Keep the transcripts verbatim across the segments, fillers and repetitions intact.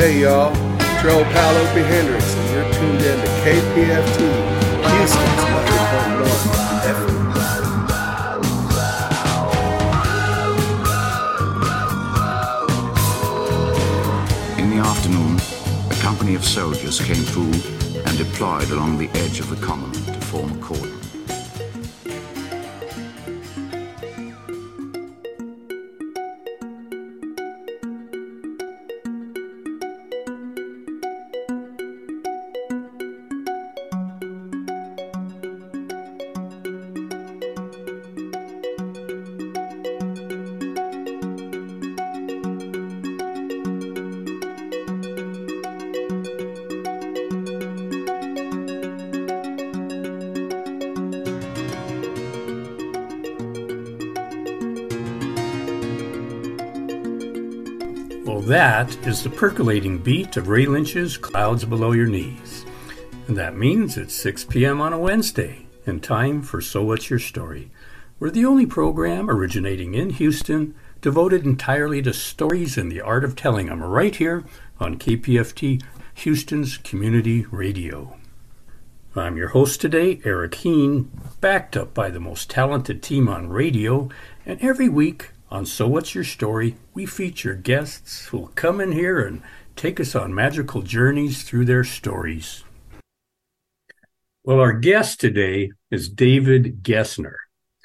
Hey y'all, Joe Paolo B. Hendricks, and you're tuned in to K P F T, Houston's one hundred point one F M. In the afternoon, a company of soldiers came through and deployed along the edge of the common to form a cordon. Well, that is the percolating beat of Ray Lynch's Clouds Below Your Knees. And that means it's six p.m. on a Wednesday, and time for So What's Your Story? We're the only program originating in Houston devoted entirely to stories and the art of telling them, right here on K P F T, Houston's Community Radio. I'm your host today, Eric Heen, backed up by the most talented team on radio, and every week on So What's Your Story, we feature guests who will come in here and take us on magical journeys through their stories. Well, our guest today is David Gessner.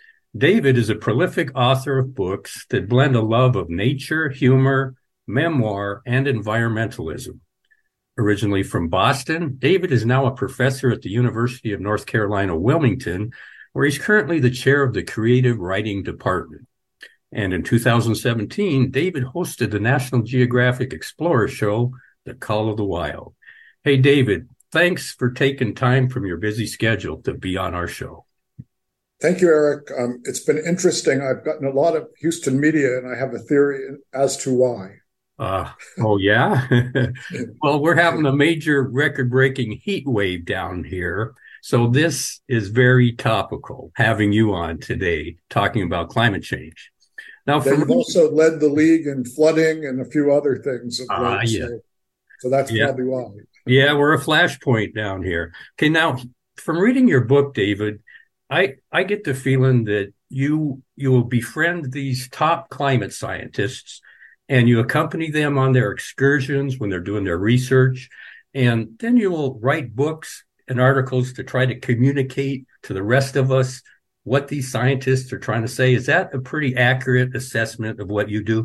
David is a prolific author of books that blend a love of nature, humor, memoir, and environmentalism. Originally from Boston, David is now a professor at the University of North Carolina, Wilmington, where he's currently the chair of the Creative Writing Department. And in two thousand seventeen, David hosted the National Geographic Explorer show, The Call of the Wild. Hey, David, thanks for taking time from your busy schedule to be on our show. Thank you, Eric. Um, it's been interesting. I've gotten a lot of Houston media, and I have a theory as to why. Uh, oh, yeah? Well, we're having a major record-breaking heat wave down here. So this is very topical, having you on today talking about climate change. Now, They've from, also led the league in flooding and a few other things. Of uh, late, yeah. so, so that's yeah. probably why. Yeah, we're a flashpoint down here. Okay, now, from reading your book, David, I, I get the feeling that you you will befriend these top climate scientists and you accompany them on their excursions when they're doing their research, and then you will write books and articles to try to communicate to the rest of us what these scientists are trying to say. Is that a pretty accurate assessment of what you do?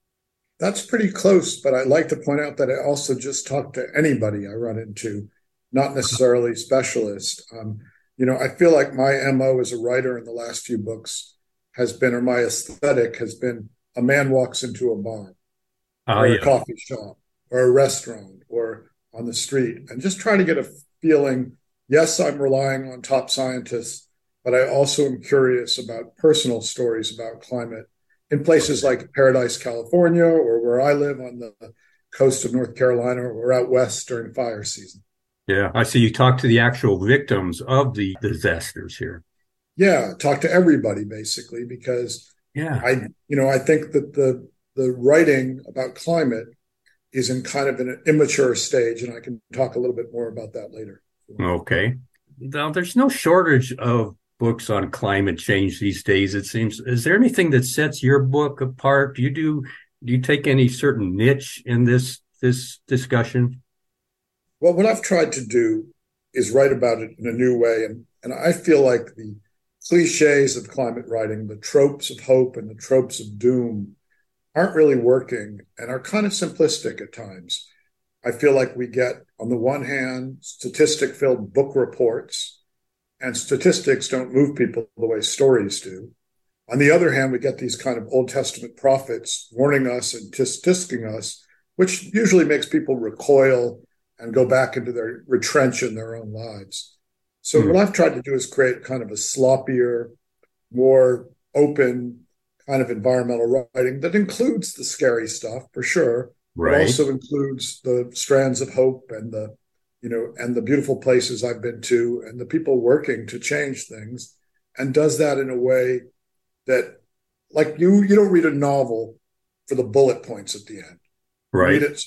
That's pretty close, but I'd like to point out that I also just talk to anybody I run into, not necessarily specialists. Um, you know, I feel like my M O as a writer in the last few books has been, or my aesthetic has been, a man walks into a bar uh, or yeah. a coffee shop or a restaurant or on the street, and just try to get a feeling, yes, I'm relying on top scientists, but I also am curious about personal stories about climate in places like Paradise, California, or where I live on the coast of North Carolina, or out west during fire season. Yeah, I see you talk to the actual victims of the disasters here. Yeah, talk to everybody basically, because yeah, I, you know, I think that the the writing about climate is in kind of an immature stage, and I can talk a little bit more about that later. Okay. Now, there's no shortage of books on climate change these days, it seems. Is there anything that sets your book apart? Do you do do you take any certain niche in this this discussion? Well, what I've tried to do is write about it in a new way, and and I feel like the cliches of climate writing, the tropes of hope and the tropes of doom, aren't really working and are kind of simplistic at times. I feel like we get, on the one hand, statistic-filled book reports, and statistics don't move people the way stories do. On the other hand, we get these kind of Old Testament prophets warning us and statisticking us, which usually makes people recoil and go back into their retrench in their own lives. So mm-hmm. what I've tried to do is create kind of a sloppier, more open kind of environmental writing that includes the scary stuff for sure, right. but also includes the strands of hope and the, you know, and the beautiful places I've been to and the people working to change things, and does that in a way that, like, you, you don't read a novel for the bullet points at the end. Right. You read it so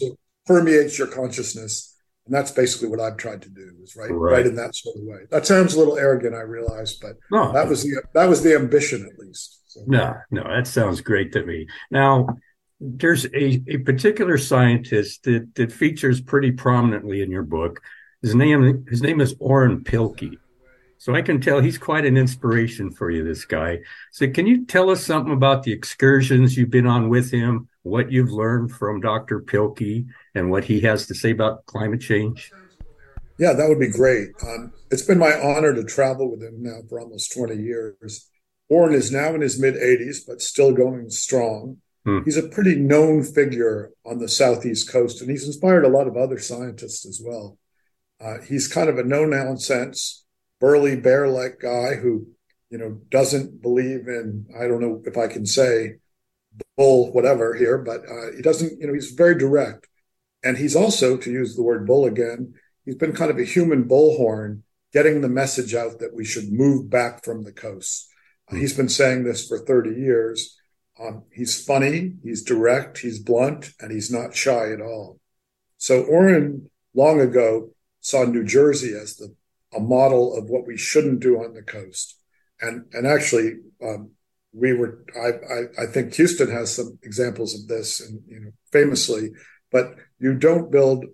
permeates your consciousness. And that's basically what I've tried to do, is write, Right. write in that sort of way. That sounds a little arrogant, I realize, but No, that was the that was the ambition, at least. So. no, no, that sounds great to me. Now, there's a, a particular scientist that, that features pretty prominently in your book. His name his name is Orrin Pilkey. So I can tell he's quite an inspiration for you, this guy. So can you tell us something about the excursions you've been on with him, what you've learned from Doctor Pilkey, and what he has to say about climate change? Yeah, that would be great. Um, it's been my honor to travel with him now for almost twenty years. Orrin is now in his mid-eighties, but still going strong. Hmm. He's a pretty known figure on the Southeast coast, and he's inspired a lot of other scientists as well. Uh, he's kind of a no-nonsense, burly bear-like guy who, you know, doesn't believe in, I don't know if I can say bull, whatever here, but uh, he doesn't, you know, he's very direct. And he's also, to use the word bull again, he's been kind of a human bullhorn, getting the message out that we should move back from the coast. Uh, he's been saying this for thirty years. Um, he's funny, he's direct, he's blunt, and he's not shy at all. So Orrin, long ago, saw New Jersey as the a model of what we shouldn't do on the coast. And and actually, um, we were, I, I, I think Houston has some examples of this, and you know, famously, but you don't build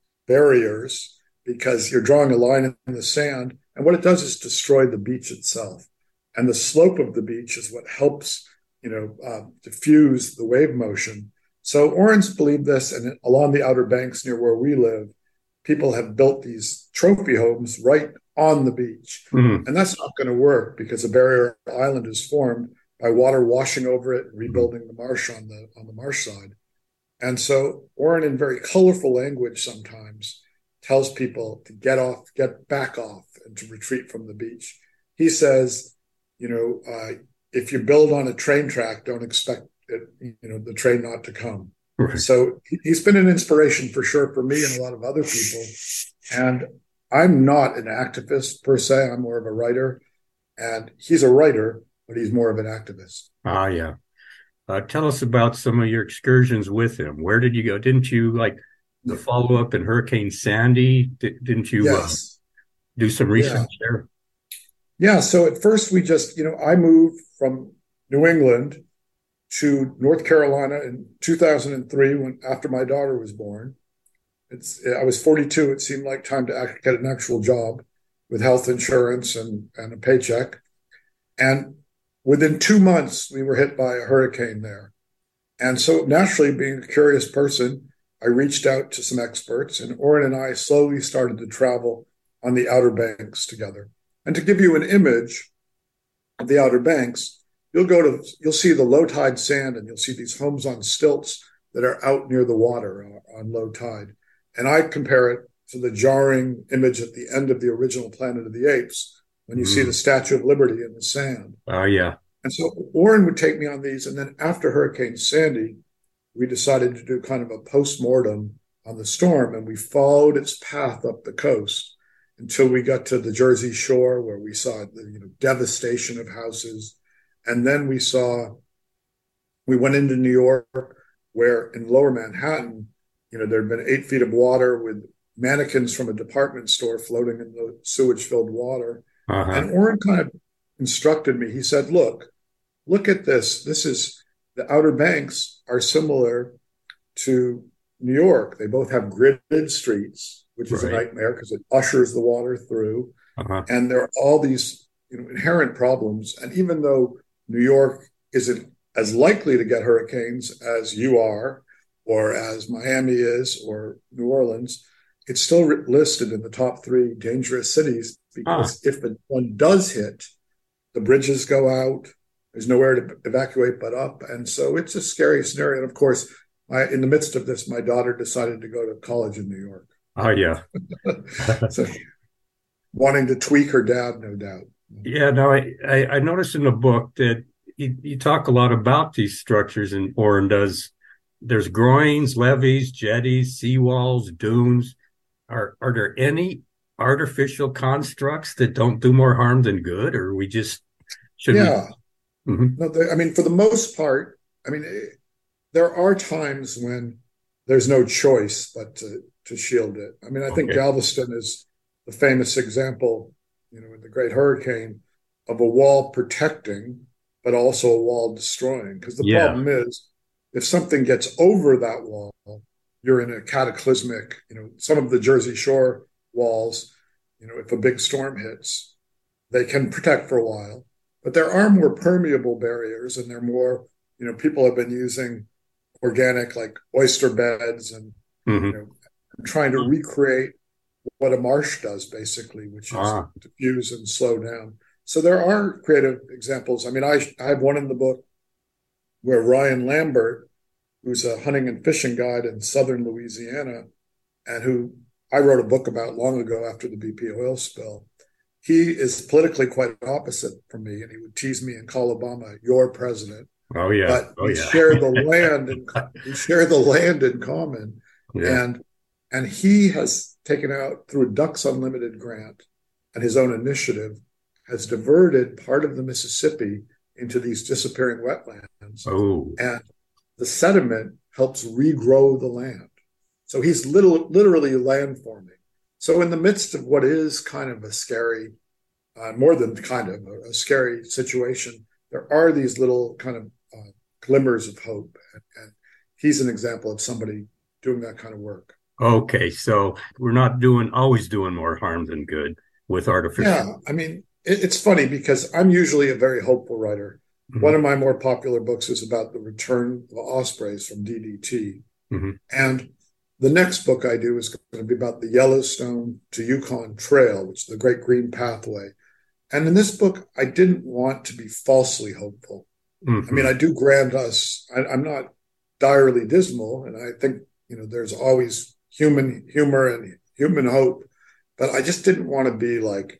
barriers because you're drawing a line in the sand. And what it does is destroy the beach itself. And the slope of the beach is what helps, you know, uh, diffuse the wave motion. So Orrin's believed this, and along the Outer Banks near where we live, people have built these trophy homes right on the beach. Mm-hmm. And that's not going to work because a barrier island is formed by water washing over it and rebuilding the marsh on the on the marsh side. And so Orrin, in very colorful language sometimes, tells people to get off, get back off, and to retreat from the beach. He says, you know, uh, if you build on a train track, don't expect it, you know, the train not to come. Right. So he's been an inspiration for sure for me and a lot of other people. And I'm not an activist per se. I'm more of a writer. And he's a writer, but he's more of an activist. Ah, yeah. Uh, tell us about some of your excursions with him. Where did you go? Didn't you, like, the follow-up in Hurricane Sandy? Did, didn't you yes. uh, do some research yeah. there? Yeah. So at first we just, you know, I moved from New England to North Carolina in two thousand three, when after my daughter was born. It's I was forty-two. It seemed like time to act, get an actual job with health insurance and, and a paycheck. And within two months, we were hit by a hurricane there. And so naturally, being a curious person, I reached out to some experts, and Orrin and I slowly started to travel on the Outer Banks together. And to give you an image of the Outer Banks, You'll go to, you'll see the low tide sand, and you'll see these homes on stilts that are out near the water on low tide. And I compare it to the jarring image at the end of the original Planet of the Apes, when you mm. see the Statue of Liberty in the sand. Oh, yeah. And so Orrin would take me on these. And then after Hurricane Sandy, we decided to do kind of a postmortem on the storm. And we followed its path up the coast until we got to the Jersey Shore, where we saw the you know, devastation of houses. And then we saw, we went into New York, where in lower Manhattan, you know, there had been eight feet of water with mannequins from a department store floating in the sewage-filled water. Uh-huh. And Orrin kind of instructed me. He said, look, look at this. This is, the Outer Banks are similar to New York. They both have gridded streets, which is right. a nightmare because it ushers the water through. Uh-huh. And there are all these you know, inherent problems. And even though New York isn't as likely to get hurricanes as you are, or as Miami is, or New Orleans, it's still listed in the top three dangerous cities because ah. if one does hit, the bridges go out, there's nowhere to evacuate but up. And so it's a scary scenario. And of course, I, in the midst of this, my daughter decided to go to college in New York. Oh, yeah. So wanting to tweak her dad, no doubt. Yeah, no, I, I, I noticed in the book that you, you talk a lot about these structures, and Orrin does. There's groins, levees, jetties, seawalls, dunes. Are are there any artificial constructs that don't do more harm than good, or we just should? Yeah, we... mm-hmm. no, they, I mean, for the most part, I mean, there are times when there's no choice but to, to shield it. I mean, I think Okay. Galveston is the famous example, you know, in the Great Hurricane of a wall protecting, but also a wall destroying. Because the Yeah. problem is, if something gets over that wall, you're in a cataclysmic, you know, some of the Jersey Shore walls, you know, if a big storm hits, they can protect for a while. But there are more permeable barriers, and they're more, you know, people have been using organic like oyster beds and, Mm-hmm. you know, trying to recreate what a marsh does basically, which is Ah. diffuse and slow down. So there are creative examples. I mean, I, I have one in the book where Ryan Lambert, who's a hunting and fishing guide in southern Louisiana, and who I wrote a book about long ago after the B P oil spill, he is politically quite opposite from me, and he would tease me and call Obama your president. Oh yeah. But oh we yeah. share the land, and we share the land in common, yeah. and and he has taken out through a Ducks Unlimited grant and his own initiative has diverted part of the Mississippi into these disappearing wetlands, Oh. and the sediment helps regrow the land. So he's little, literally land forming. So in the midst of what is kind of a scary, uh, more than kind of a, a scary situation, there are these little kind of uh, glimmers of hope. And, and he's an example of somebody doing that kind of work. Okay, so we're not doing always doing more harm than good with artificial. Yeah, I mean, it, it's funny because I'm usually a very hopeful writer. Mm-hmm. One of my more popular books is about the return of ospreys from D D T. Mm-hmm. And the next book I do is going to be about the Yellowstone to Yukon Trail, which is the Great Green Pathway. And in this book, I didn't want to be falsely hopeful. Mm-hmm. I mean, I do grant us, I, I'm not direly dismal, and I think, you know, there's always human humor and human hope, but I just didn't want to be like,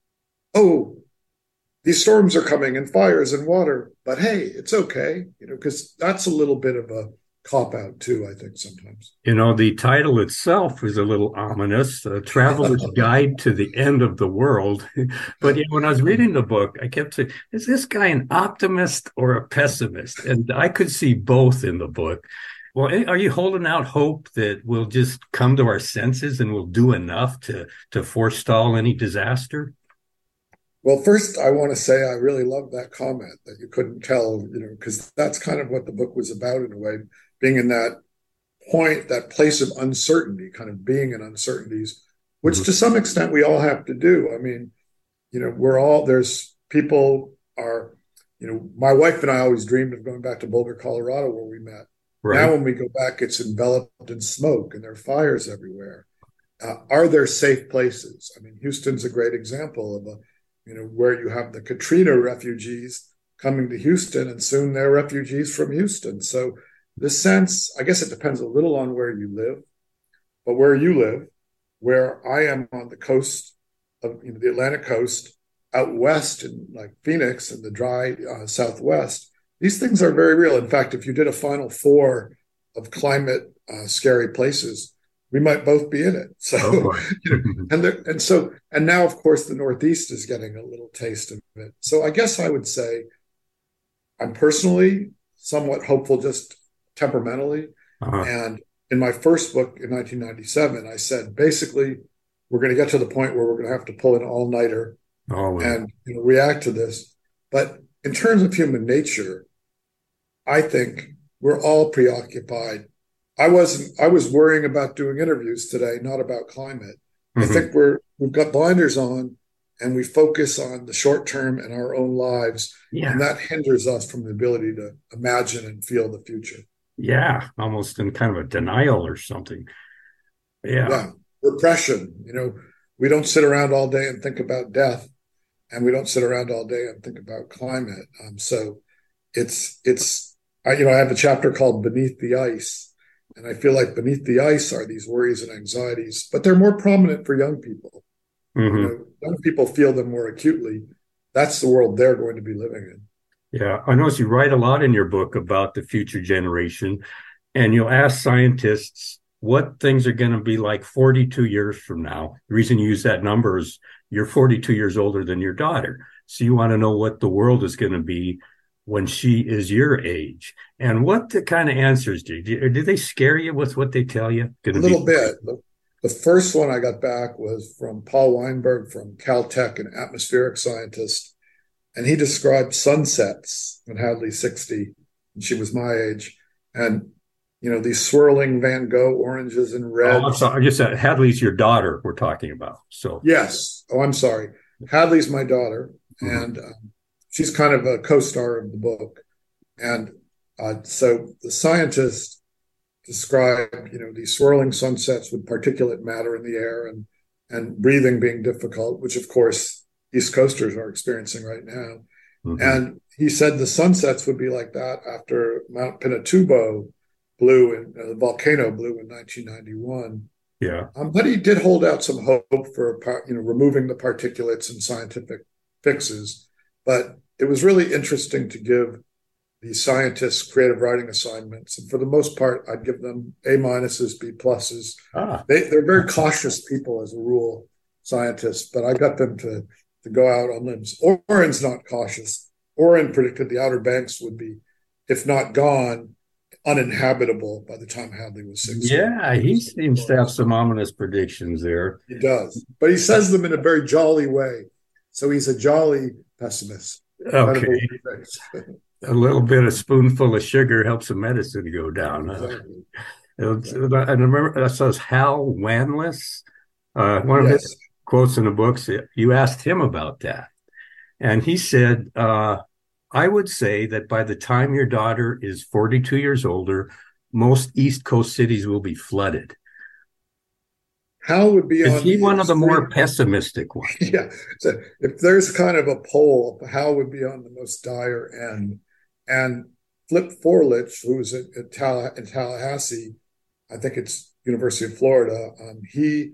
oh, these storms are coming and fires and water, but hey, it's okay, you know, because that's a little bit of a cop out too, I think sometimes. You know, the title itself is a little ominous, A Traveler's Guide to the End of the World. But you know, when I was reading the book, I kept saying, is this guy an optimist or a pessimist? And I could see both in the book. Well, are you holding out hope that we'll just come to our senses and we'll do enough to, to forestall any disaster? Well, first, I want to say I really love that comment that you couldn't tell, you know, because that's kind of what the book was about in a way, being in that point, that place of uncertainty, kind of being in uncertainties, which mm-hmm. to some extent we all have to do. I mean, you know, we're all, there's people are, you know, my wife and I always dreamed of going back to Boulder, Colorado, where we met. Right. Now, when we go back, it's enveloped in smoke and there are fires everywhere. Uh, are there safe places? I mean, Houston's a great example of a, you know, where you have the Katrina refugees coming to Houston, and soon they're refugees from Houston. So the sense, I guess it depends a little on where you live, but where you live, where I am on the coast of, you know, the Atlantic coast, out west in like Phoenix and the dry uh, Southwest, these things are very real. In fact, if you did a final four of climate uh, scary places, we might both be in it. So, oh, you know, and there, and so, and now, of course, the Northeast is getting a little taste of it. So I guess I would say I'm personally somewhat hopeful, just temperamentally. Uh-huh. And in my first book in nineteen ninety-seven, I said, basically, we're going to get to the point where we're going to have to pull an all-nighter oh, and you know, react to this. But in terms of human nature, I think we're all preoccupied. I wasn't, I was worrying about doing interviews today, not about climate. Mm-hmm. I think we're, we've got blinders on and we focus on the short term and our own lives. Yeah. And that hinders us from the ability to imagine and feel the future. Yeah. Almost in kind of a denial or something. Yeah. Yeah. Repression. You know, we don't sit around all day and think about death, and we don't sit around all day and think about climate. Um, so it's, it's, I, you know, I have a chapter called Beneath the Ice. And I feel like beneath the ice are these worries and anxieties, but they're more prominent for young people. Mm-hmm. You know, young people feel them more acutely. That's the world they're going to be living in. Yeah, I notice you write a lot in your book about the future generation, and you'll ask scientists what things are going to be like forty-two years from now. The reason you use that number is you're forty-two years older than your daughter. So you want to know what the world is going to be when she is your age. And what the kind of answers do do, do they scare you with what they tell you? A little be- bit. The, the first one I got back was from Paul Weinberg from Caltech, an atmospheric scientist, and he described sunsets when Hadley's sixty, and she was my age, and you know these swirling Van Gogh oranges and reds. Oh, I'm sorry. I just said Hadley's your daughter. We're talking about. So yes. Oh, I'm sorry. Hadley's my daughter, mm-hmm. and um, she's kind of a co-star of the book. And uh, so the scientist described, you know, these swirling sunsets with particulate matter in the air and and breathing being difficult, which of course East Coasters are experiencing right now. Mm-hmm. And he said the sunsets would be like that after Mount Pinatubo blew in uh, the volcano blew in nineteen ninety-one. Yeah. Um, but he did hold out some hope for, you know, removing the particulates and scientific fixes. But it was really interesting to give the scientists creative writing assignments. And for the most part, I'd give them A minuses, B pluses. Ah. They, they're very cautious people as a rule, scientists, but I got them to, to go out on limbs. Oren's not cautious. Oren predicted the Outer Banks would be, if not gone, uninhabitable by the time Hadley was sixty. Yeah, he seems to have some ominous predictions there. He does, but he says them in a very jolly way. So he's a jolly pessimist. Okay. A little bit, a spoonful of sugar helps the medicine go down. Exactly. Huh? Exactly. I remember that says Hal Wanless, uh, one of yes. his quotes in the books. You asked him about that, and he said, uh, I would say that by the time your daughter is forty-two years older, most East Coast cities will be flooded. Hal would be is on he one of the more pessimistic ones? Yeah. So if there's kind of a poll, Hal would be on the most dire end. And Flip Forlich, who's at, at Tall- in Tallahassee, I think it's University of Florida, um, he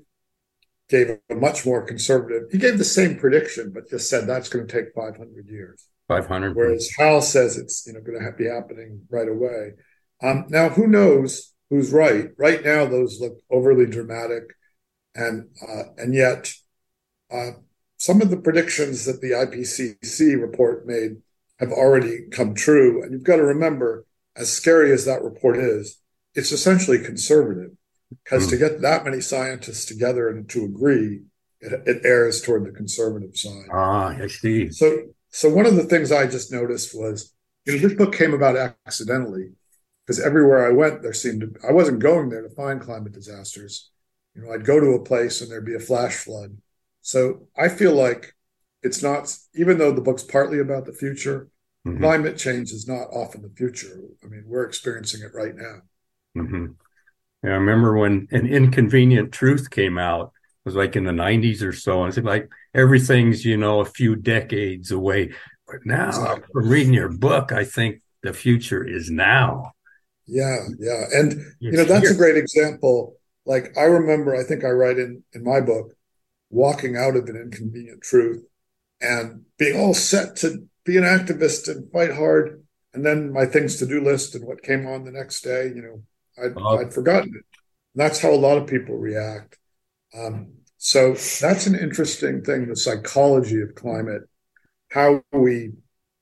gave a much more conservative, he gave the same prediction, but just said that's going to take five hundred years. five hundred. Whereas Hal says it's, you know, going to be happening right away. Um, now, who knows who's right? Right now, those look overly dramatic. And uh, and yet, uh, some of the predictions that the I P C C report made have already come true. And you've got to remember, as scary as that report is, it's essentially conservative. Because mm. to get that many scientists together and to agree, it, it errs toward the conservative side. Ah, I see. So, so one of the things I just noticed was, you know, this book came about accidentally, because everywhere I went, there seemed to, I wasn't going there to find climate disasters. You know, I'd go to a place and there'd be a flash flood. So I feel like it's not, even though the book's partly about the future, mm-hmm. climate change is not often the future. I mean, we're experiencing it right now. Mm-hmm. Yeah, I remember when An Inconvenient Truth came out, it was like in the nineties or so. And it's like everything's, you know, a few decades away. But now, exactly. From reading your book, I think the future is now. Yeah, yeah. And, it's you know, that's here. A great example. Like, I remember, I think I write in, in my book, walking out of An Inconvenient Truth and being all set to be an activist and fight hard. And then my things to do list and what came on the next day, you know, I'd, oh. I'd forgotten it. And that's how a lot of people react. Um, so that's an interesting thing, the psychology of climate, how we,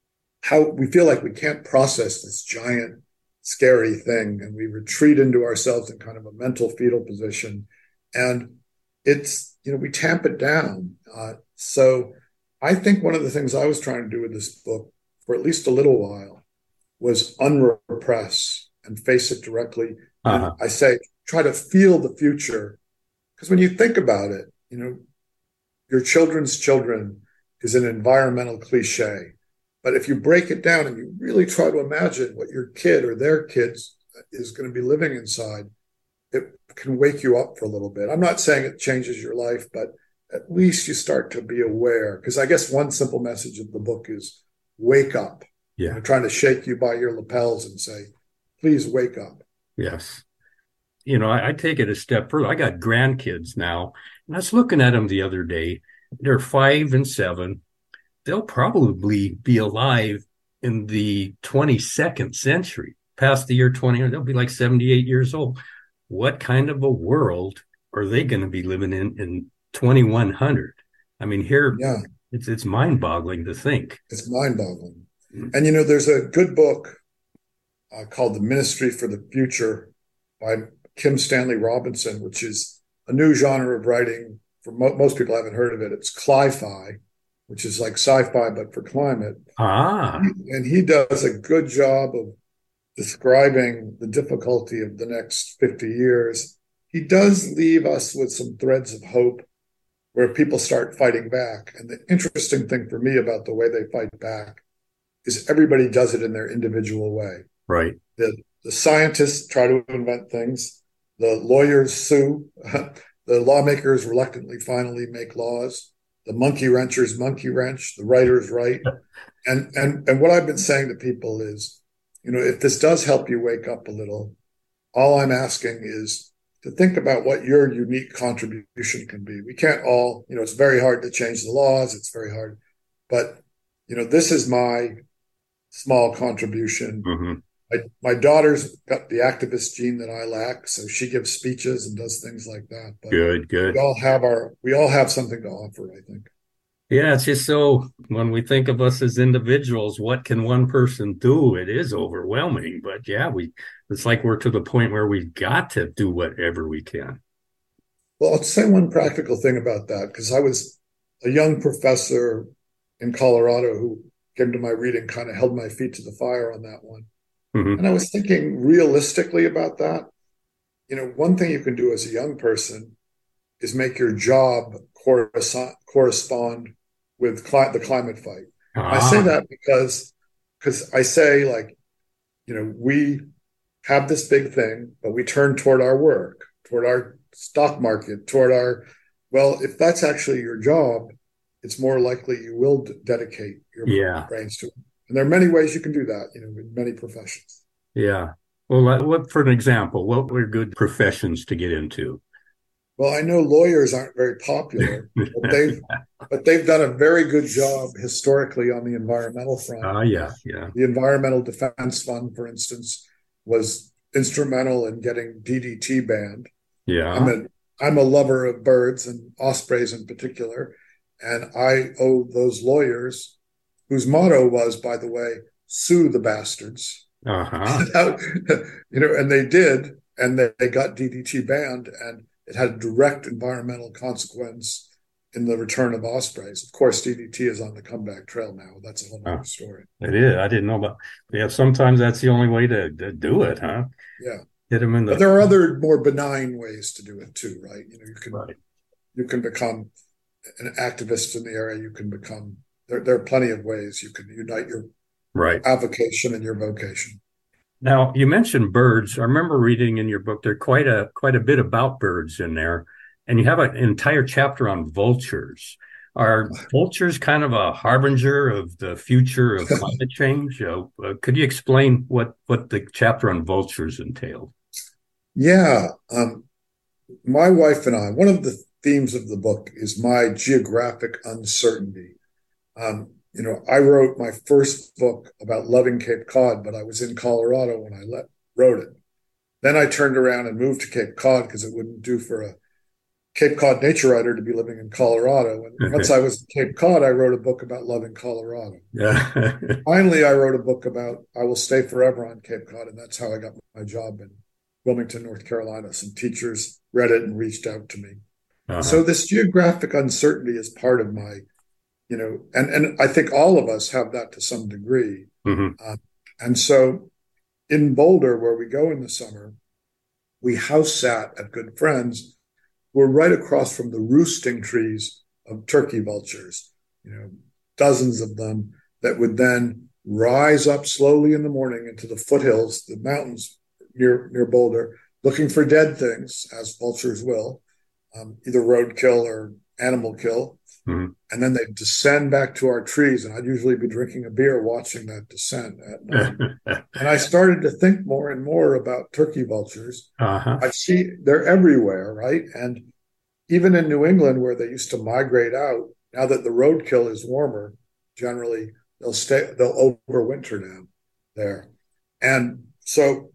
how we feel like we can't process this giant, scary thing, and we retreat into ourselves in kind of a mental fetal position, and it's, you know, we tamp it down. Uh, so I think one of the things I was trying to do with this book for at least a little while was unrepress and face it directly. Uh-huh. I say, try to feel the future, because when you think about it, you know, your children's children is an environmental cliche. But if you break it down and you really try to imagine what your kid or their kids is going to be living inside, it can wake you up for a little bit. I'm not saying it changes your life, but at least you start to be aware. Because I guess one simple message of the book is wake up. Yeah. I'm trying to shake you by your lapels and say, please wake up. Yes. You know, I, I take it a step further. I got grandkids now, and I was looking at them the other day. They're five and seven. They'll probably be alive in the twenty-second century, past the year twenty. They'll be like seventy-eight years old. What kind of a world are they going to be living in in twenty-one hundred? I mean, here, yeah. it's it's mind-boggling to think. It's mind-boggling. And, you know, there's a good book uh, called The Ministry for the Future by Kim Stanley Robinson, which is a new genre of writing. For mo- most people haven't heard of it. It's cli-fi, which is like sci-fi, but for climate. Ah, And he does a good job of describing the difficulty of the next fifty years. He does leave us with some threads of hope where people start fighting back. And the interesting thing for me about the way they fight back is everybody does it in their individual way. right. The, the scientists try to invent things. The lawyers sue. The lawmakers reluctantly finally make laws. The monkey wrenchers monkey wrench. The writers write. And, and, and what I've been saying to people is, you know, if this does help you wake up a little, all I'm asking is to think about what your unique contribution can be. We can't all, you know, it's very hard to change the laws. It's very hard. But, you know, this is my small contribution. Mm-hmm. My, my daughter's got the activist gene that I lack, so she gives speeches and does things like that. But Good, good. we all have our, we all have something to offer, I think. Yeah, it's just so when we think of us as individuals, what can one person do? It is overwhelming, but yeah, we it's like we're to the point where we've got to do whatever we can. Well, I'll say one practical thing about that, because I was a young professor in Colorado who came to my reading, kind of held my feet to the fire on that one. Mm-hmm. And I was thinking realistically about that. You know, one thing you can do as a young person is make your job correspond, correspond with cli- the climate fight. Ah. I say that because because I say, like, you know, we have this big thing, but we turn toward our work, toward our stock market, toward our, well, if that's actually your job, it's more likely you will d- dedicate your Yeah. brains to it. And there are many ways you can do that, you know, in many professions. Yeah. Well, uh, what, for an example, what were good professions to get into? Well, I know lawyers aren't very popular, but they've but they've done a very good job historically on the environmental front. Ah, uh, yeah, yeah. The Environmental Defense Fund, for instance, was instrumental in getting D D T banned. Yeah. I'm a I'm a lover of birds and ospreys in particular, and I owe those lawyers, whose motto was, by the way, sue the bastards. Uh-huh. You know, and they did, and they, they got D D T banned, and it had a direct environmental consequence in the return of ospreys. Of course, D D T is on the comeback trail now. That's a whole other oh, story. It is. I didn't know about. Yeah, sometimes that's the only way to, to do it, huh? Yeah. Hit them in the. But there are other more benign ways to do it too, right? You know, you can right. you can become an activist in the area. You can become. There, there are plenty of ways you can unite your right avocation and your vocation. Now, you mentioned birds. I remember reading in your book there quite a quite a bit about birds in there, and you have an entire chapter on vultures. Are vultures kind of a harbinger of the future of climate change? Uh, uh, could you explain what what the chapter on vultures entailed? Yeah, um, my wife and I. One of the themes of the book is my geographic uncertainty. Um, You know, I wrote my first book about loving Cape Cod, but I was in Colorado when I let, wrote it. Then I turned around and moved to Cape Cod because it wouldn't do for a Cape Cod nature writer to be living in Colorado. And Okay. once I was in Cape Cod, I wrote a book about loving Colorado. Yeah. Finally, I wrote a book about I will stay forever on Cape Cod, and that's how I got my job in Wilmington, North Carolina. Some teachers read it and reached out to me. Uh-huh. So this geographic uncertainty is part of my You know, and, and I think all of us have that to some degree. Mm-hmm. Uh, and so in Boulder, where we go in the summer, we house sat at good friends. We're right across from the roosting trees of turkey vultures, you know, dozens of them that would then rise up slowly in the morning into the foothills, the mountains near, near Boulder, looking for dead things, as vultures will, um, either roadkill or animal kill. Mm-hmm. And then they'd descend back to our trees, and I'd usually be drinking a beer watching that descent at night. And I started to think more and more about turkey vultures. Uh-huh. I see they're everywhere, right? And even in New England, where they used to migrate out, now that the roadkill is warmer, generally they'll stay, they'll overwinter now there. And so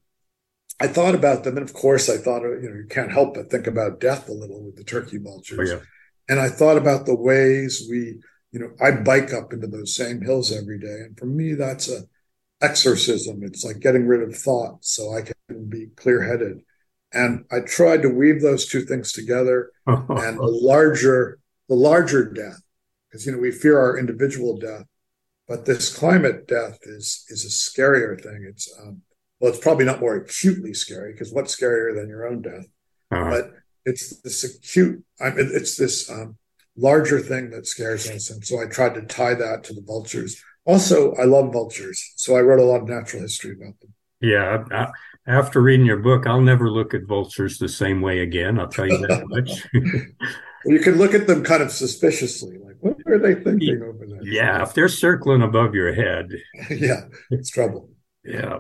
I thought about them, and of course I thought, you know, you can't help but think about death a little with the turkey vultures. Oh, yeah. And I thought about the ways we you know, I bike up into those same hills every day. And for me, that's a exorcism. It's like getting rid of thoughts so I can be clear-headed. And I tried to weave those two things together, and the larger, the larger death, because, you know, we fear our individual death, but this climate death is is a scarier thing. It's um, well, it's probably not more acutely scary, because what's scarier than your own death? Uh-huh. But it's this acute. I mean, it's this um, larger thing that scares us, and so I tried to tie that to the vultures. Also, I love vultures, so I wrote a lot of natural history about them. Yeah, I, after reading your book, I'll never look at vultures the same way again. I'll tell you that much. You can look at them kind of suspiciously, like, what are they thinking over there? Yeah, if they're circling above your head. Yeah, it's trouble. Yeah.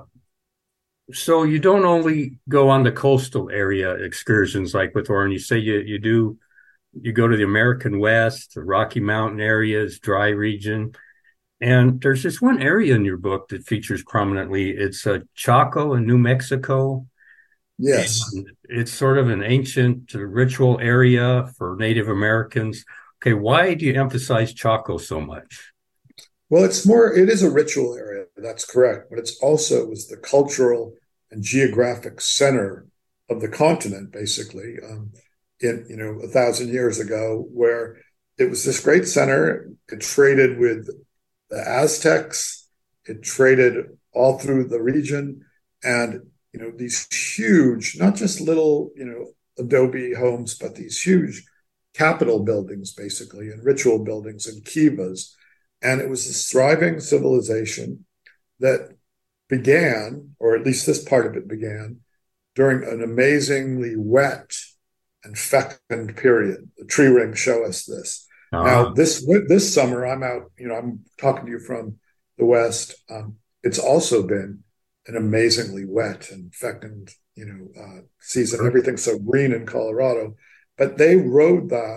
So you don't only go on the coastal area excursions like with Oren. You say you, you do, you go to the American West, the Rocky Mountain areas, dry region. And there's this one area in your book that features prominently. It's uh, Chaco in New Mexico. Yes. And it's sort of an ancient ritual area for Native Americans. Okay, why do you emphasize Chaco so much? Well, it's more, it is a ritual area, that's correct. But it's also, it was the cultural and geographic center of the continent, basically, um, in, you know, a thousand years ago, where it was this great center. It traded with the Aztecs, it traded all through the region, and, you know, these huge, not just little, you know, adobe homes, but these huge capitol buildings, basically, and ritual buildings and kivas. And it was this thriving civilization that began, or at least this part of it began, during an amazingly wet and fecund period. The tree rings show us this. Uh-huh. Now, this this summer, I'm out, you know, I'm talking to you from the West. Um, it's also been an amazingly wet and fecund, you know, uh, season. Everything's so green in Colorado. But they rode that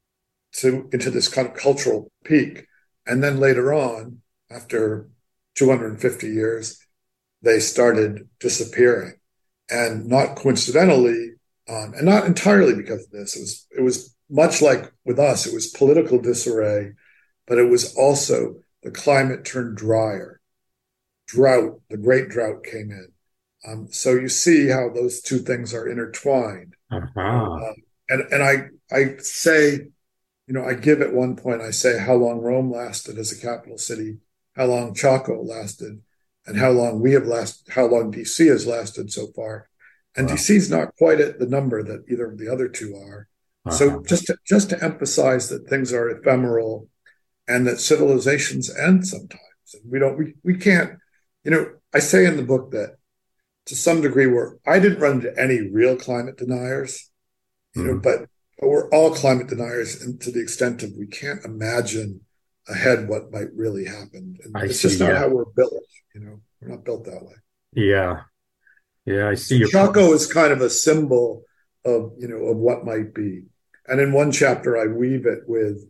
to into this kind of cultural peak. And then later on, after two hundred fifty years, they started disappearing. And not coincidentally, um, and not entirely because of this, it was it was much like with us, it was political disarray, but it was also the climate turned drier. Drought, the great drought came in. Um, so you see how those two things are intertwined. Uh-huh. Uh, and and I I say, you know, I give at one point, I say how long Rome lasted as a capital city, how long Chaco lasted, and how long we have lasted, how long D C has lasted so far. And wow. D C is not quite at the number that either of the other two are. Uh-huh. So just to, just to emphasize that things are ephemeral and that civilizations end sometimes. And we don't, we, we can't, you know, I say in the book that to some degree we're, I didn't run into any real climate deniers, you mm-hmm. know, but, but we're all climate deniers, and to the extent of we can't imagine ahead what might really happen. And I it's see, just not yeah. how we're built, you know, we're not built that way. Yeah. Yeah, I see. So Chaco is kind of a symbol of, you know, of what might be. And in one chapter, I weave it with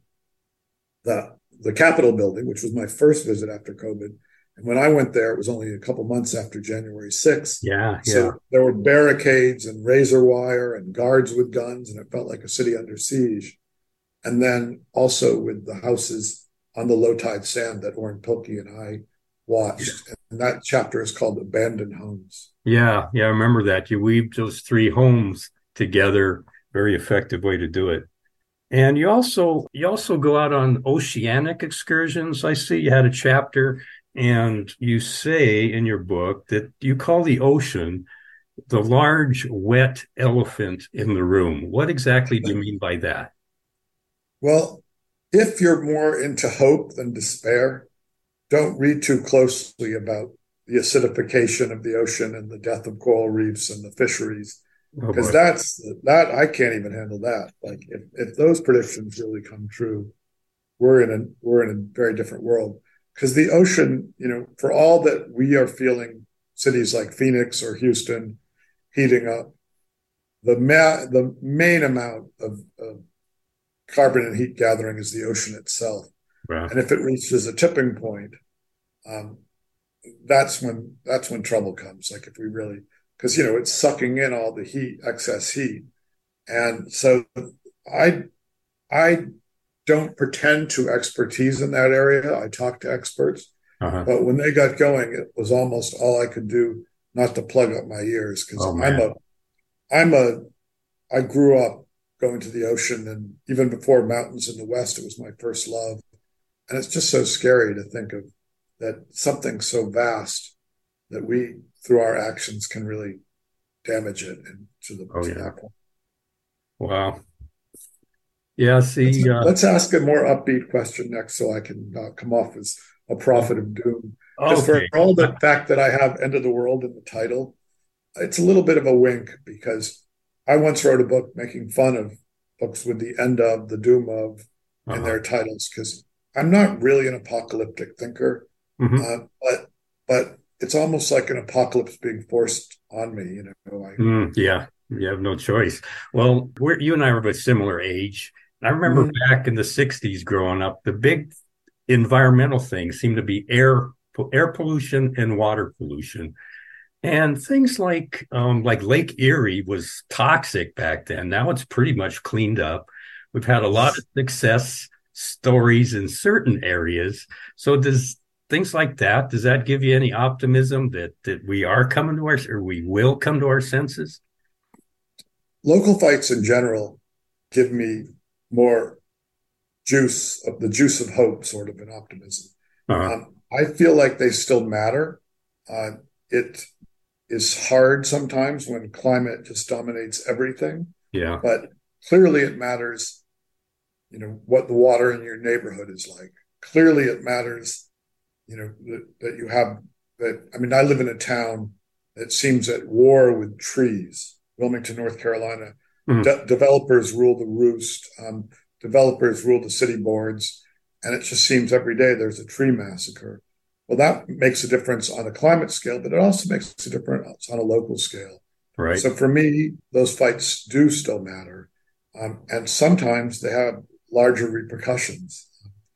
the the Capitol building, which was my first visit after COVID. And when I went there, it was only a couple months after January sixth. Yeah, so yeah. There were barricades and razor wire and guards with guns, and it felt like a city under siege. And then also with the houses on the low tide sand that Oren Pilkey and I watched. Yeah. And that chapter is called Abandoned Homes. Yeah, yeah, I remember that. You weaved those three homes together. Very effective way to do it. And you also you also go out on oceanic excursions. I see you had a chapter, and you say in your book that you call the ocean the large wet elephant in the room. What exactly do you mean by that? Well, if you're more into hope than despair, don't read too closely about the acidification of the ocean and the death of coral reefs and the fisheries. Because oh that's that I can't even handle that. Like if, if those predictions really come true, we're in a we're in a very different world. Because the ocean, you know, for all that we are feeling cities like Phoenix or Houston heating up, the ma- the main amount of, of carbon and heat gathering is the ocean itself. Wow. And if it reaches a tipping point, um, that's when that's when trouble comes. Like if we really Because, you know, it's sucking in all the heat, excess heat. And so I, I don't pretend to expertise in that area. I talk to experts, Uh-huh. but when they got going, it was almost all I could do not to plug up my ears because Oh, I'm man. a, I'm a, I grew up going to the ocean, and even before mountains in the West, it was my first love. And it's just so scary to think of that something so vast that we, through our actions, can really damage it and to the Oh, to yeah. that point. Wow. Yeah, Let's, see, uh, let's ask a more upbeat question next, so I can not come off as a prophet of doom. Because for okay. all the fact that I have "End of the World" in the title, it's a little bit of a wink because I once wrote a book making fun of books with the "end of," the "doom of" in Uh-huh. their titles because I'm not really an apocalyptic thinker, Mhm. uh, but but it's almost like an apocalypse being forced on me. You know, I, Mm, yeah, you have no choice. Well, we're, you and I are of a similar age. I remember Mhm. back in the sixties growing up, the big environmental things seemed to be air air pollution and water pollution. And things like um, like Lake Erie was toxic back then. Now it's pretty much cleaned up. We've had a lot of success stories in certain areas. So does things like that, does that give you any optimism that that we are coming to our, or we will come to our senses? Local fights in general give me more juice of the juice of hope, sort of an optimism. Uh-huh. Um, I feel like they still matter. Uh, it is hard sometimes when climate just dominates everything, Yeah. but clearly it matters, you know, what the water in your neighborhood is like. Clearly it matters, you know, that, that you have that. I mean, I live in a town that seems at war with trees, Wilmington, North Carolina. Mhm. De- developers rule the roost. Um, developers rule the city boards. And it just seems every day there's a tree massacre. Well, that makes a difference on a climate scale, but it also makes a difference on a local scale. Right. So for me, those fights do still matter. Um, and sometimes they have larger repercussions.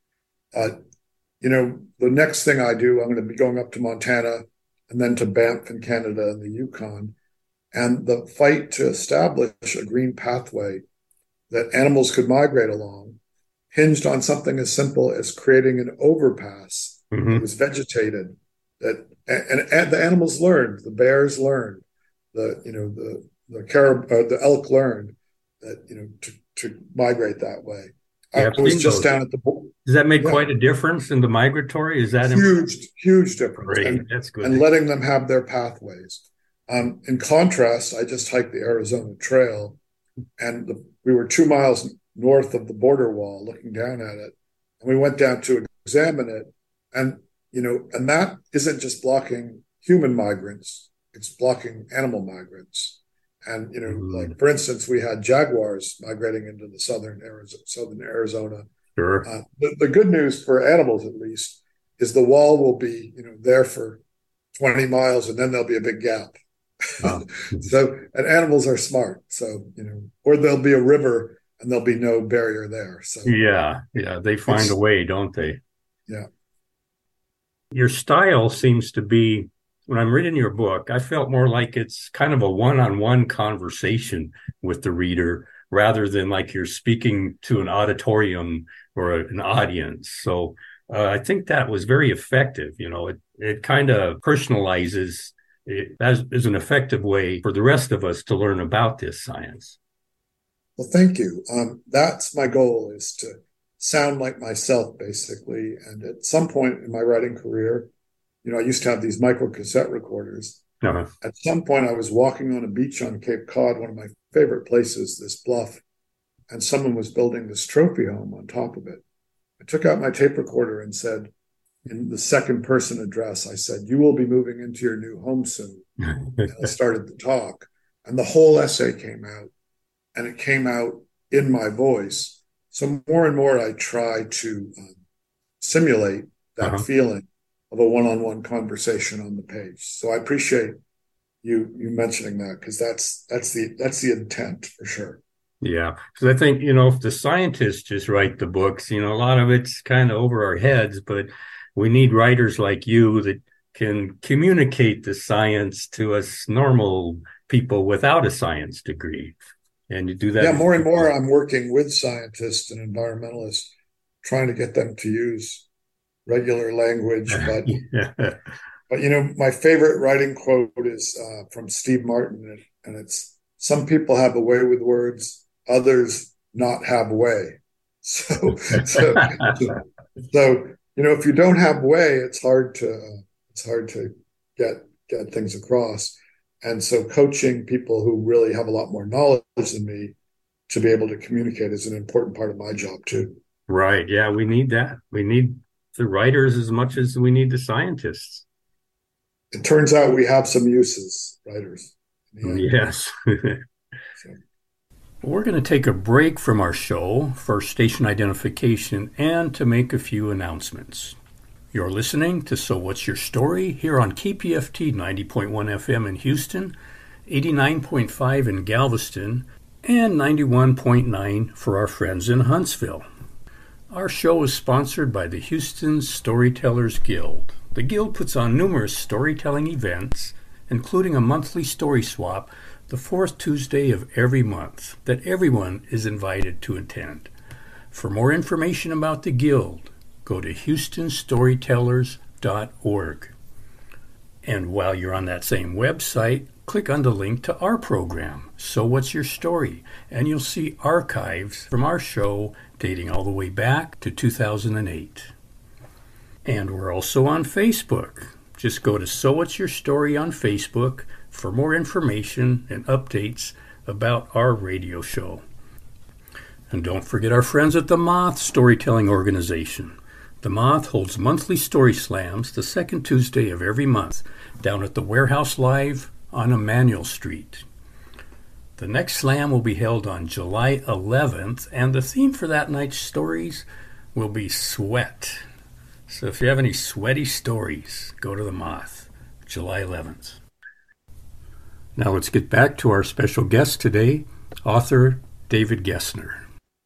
Uh, you know, the next thing I do, I'm going to be going up to Montana and then to Banff in Canada and the Yukon. And the fight to establish a green pathway that animals could migrate along hinged on something as simple as creating an overpass that Hmm. was vegetated. That and, and the animals learned, the bears learned, the you know the the carib, uh, the elk learned that you know to, to migrate that way. Yeah, I I've was seen just those. down at the Does that make yeah, quite a difference in the migratory? Is that imp- huge, huge difference, great? and That's good. and letting them have their pathways. Um, in contrast, I just hiked the Arizona Trail, and the, we were two miles north of the border wall, looking down at it, and we went down to examine it, and you know, and that isn't just blocking human migrants; it's blocking animal migrants. And you know, like Mm, for instance, we had jaguars migrating into the southern Arizona, southern Arizona. sure. Uh, the, the good news for animals, at least, is the wall will be, you know, there for twenty miles, and then there'll be a big gap. Uh, So, and animals are smart. So, you know, or there'll be a river and there'll be no barrier there. So yeah, yeah, they find a it's, way, don't they? yeah. Your style seems to be, when I'm reading your book, I felt more like it's kind of a one-on-one conversation with the reader rather than like you're speaking to an auditorium or a- an audience. So uh, I think that was very effective. You know, it, it kind of personalizes it as, as an effective way for the rest of us to learn about this science. Well, thank you. Um, that's my goal is to sound like myself, basically. And at some point in my writing career, you know, I used to have these micro cassette recorders. Uh-huh. At some point, I was walking on a beach on Cape Cod, one of my favorite places, this bluff, and someone was building this trophy home on top of it. I took out my tape recorder and said, in the second person address, I said, "You will be moving into your new home soon." And I started the talk, and the whole essay came out, and it came out in my voice. So more and more, I try to um, simulate that Uh-huh. feeling of a one-on-one conversation on the page. So I appreciate you you mentioning that because that's that's the that's the intent for sure. Yeah, because I think, you know, if the scientists just write the books, you know, a lot of it's kind of over our heads, but we need writers like you that can communicate the science to us normal people without a science degree. And you do that Yeah, in more and your more, book. I'm working with scientists and environmentalists trying to get them to use regular language. But, yeah. but you know, my favorite writing quote is uh, from Steve Martin, and it's, "Some people have a way with words, others not have way." So, so, so, you know, if you don't have way, it's hard to, uh, it's hard to get, get things across. And so coaching people who really have a lot more knowledge than me to be able to communicate is an important part of my job too. Right. Yeah, we need that. We need the writers as much as we need the scientists. It turns out we have some uses, writers. Yes. So. We're going to take a break from our show for station identification and to make a few announcements. You're listening to So What's Your Story here on K P F T ninety point one F M in Houston, eighty-nine point five in Galveston, and ninety-one point nine for our friends in Huntsville. Our show is sponsored by the Houston Storytellers Guild. The Guild puts on numerous storytelling events, including a monthly story swap the fourth Tuesday of every month that everyone is invited to attend. For more information about the Guild, go to houston storytellers dot org. And while you're on that same website, click on the link to our program, So What's Your Story? And you'll see archives from our show dating all the way back to two thousand eight. And we're also on Facebook. Just go to So What's Your Story on Facebook for more information and updates about our radio show. And don't forget our friends at the Moth Storytelling Organization. The Moth holds monthly story slams the second Tuesday of every month down at the Warehouse Live on Emmanuel Street. The next slam will be held on July eleventh, and the theme for that night's stories will be sweat. So if you have any sweaty stories, go to the Moth, July eleventh. Now let's get back to our special guest today, author David Gessner.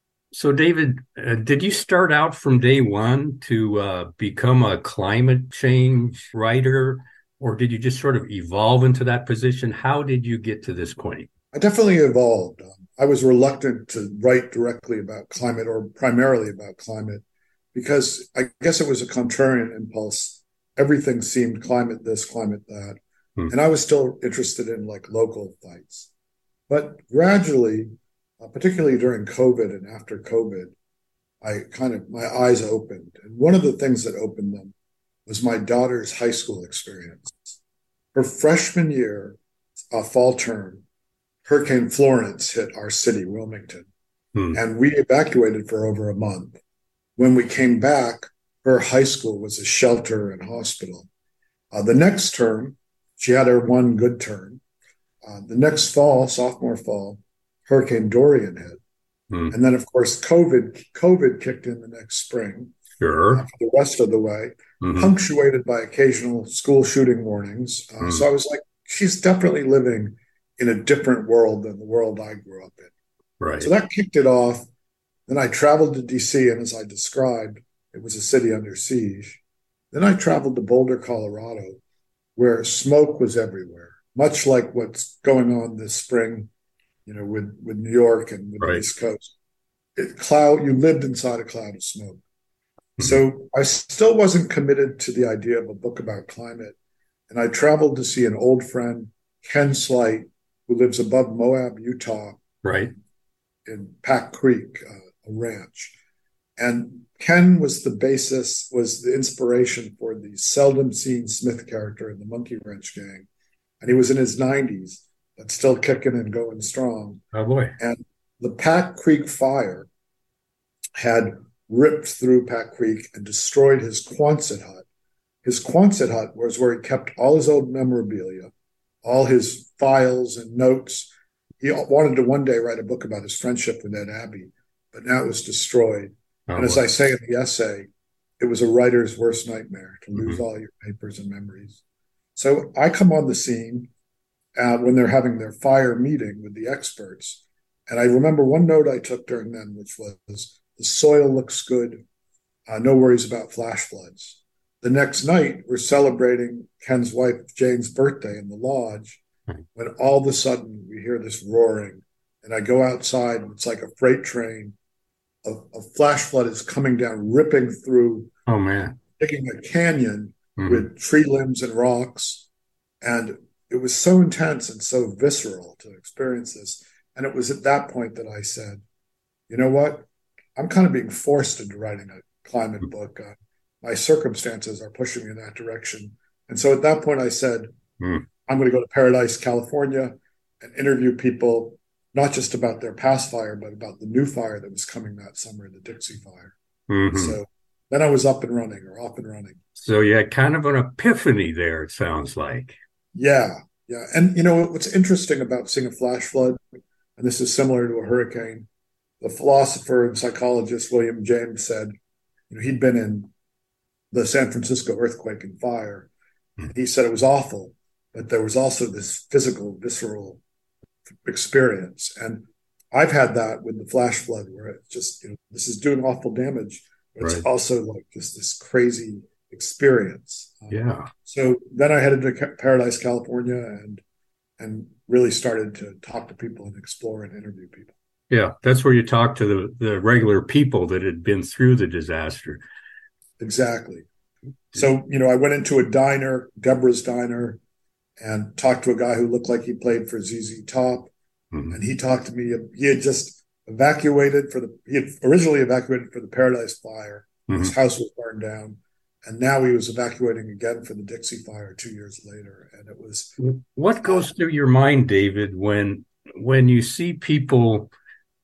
So David, uh, did you start out from day one to uh, become a climate change writer, or did you just sort of evolve into that position? How did you get to this point? I definitely evolved. Um, I was reluctant to write directly about climate or primarily about climate because I guess it was a contrarian impulse. Everything seemed climate this, climate that. Hmm. And I was still interested in like local fights. But gradually, uh, particularly during COVID and after COVID, I kind of, my eyes opened. And one of the things that opened them was my daughter's high school experience. Her freshman year, uh, fall term, Hurricane Florence hit our city, Wilmington, hmm. and we evacuated for over a month. When we came back, her high school was a shelter and hospital. Uh, the next term, she had her one good turn. Uh, the next fall, sophomore fall, Hurricane Dorian hit. Hmm. And then, of course, COVID COVID kicked in the next spring. Sure. Uh, for the rest of the way, mm-hmm. punctuated by occasional school shooting warnings. Uh, mm. So I was like, she's definitely living in a different world than the world I grew up in. Right. So that kicked it off. Then I traveled to D C, and as I described, it was a city under siege. Then I traveled to Boulder, Colorado, where smoke was everywhere, much like what's going on this spring, you know, with, with New York and with right. the East Coast. It, cloud, you lived inside a cloud of smoke. Mm-hmm. So I still wasn't committed to the idea of a book about climate. And I traveled to see an old friend, Ken Slight, who lives above Moab, Utah, right, in Pack Creek, uh, a ranch. And Ken was the basis, was the inspiration for the seldom seen Smith character in the Monkey Wrench Gang. And he was in his nineties, but still kicking and going strong. Oh, boy. And the Pack Creek fire had ripped through Pack Creek and destroyed his Quonset hut. His Quonset hut was where he kept all his old memorabilia, all his files and notes. He wanted to one day write a book about his friendship with Ed Abbey, but now it was destroyed. Oh, and as I say in the essay, it was a writer's worst nightmare to lose mm-hmm. all your papers and memories. So I come on the scene uh, when they're having their fire meeting with the experts. And I remember one note I took during then, which was, the soil looks good. Uh, no worries about flash floods. The next night, we're celebrating Ken's wife Jane's birthday in the lodge, when all of a sudden we hear this roaring. And I go outside, and it's like a freight train a, a flash flood is coming down, ripping through, Oh man. digging a canyon Mm-hmm. with tree limbs and rocks. And it was so intense and so visceral to experience this. And it was at that point that I said, you know what? I'm kind of being forced into writing a climate book. Uh, my circumstances are pushing me in that direction. And so at that point, I said, Mm. I'm going to go to Paradise, California, and interview people, not just about their past fire, but about the new fire that was coming that summer, the Dixie Fire. Mm-hmm. So then I was up and running or off and running. So you had kind of an epiphany there, it sounds like. Yeah, yeah. And, you know, what's interesting about seeing a flash flood, and this is similar to a hurricane, the philosopher and psychologist William James said, you know, he'd been in the San Francisco earthquake and fire. And he said it was awful, but there was also this physical, visceral experience. And I've had that with the flash flood where it's just, you know, this is doing awful damage, but Right. it's also like just this crazy experience. Um, Yeah. So then I headed to Ca- Paradise, California, and and really started to talk to people and explore and interview people. Yeah. That's where you talk to the, the regular people that had been through the disaster. Exactly. So, you know, I went into a diner, Deborah's Diner, and talked to a guy who looked like he played for Z Z Top. Mhm. And he talked to me. He had just evacuated for the, he had originally evacuated for the Paradise Fire. His Mhm. house was burned down. And now he was evacuating again for the Dixie Fire two years later. And it was, What goes through your mind, David, when when you see people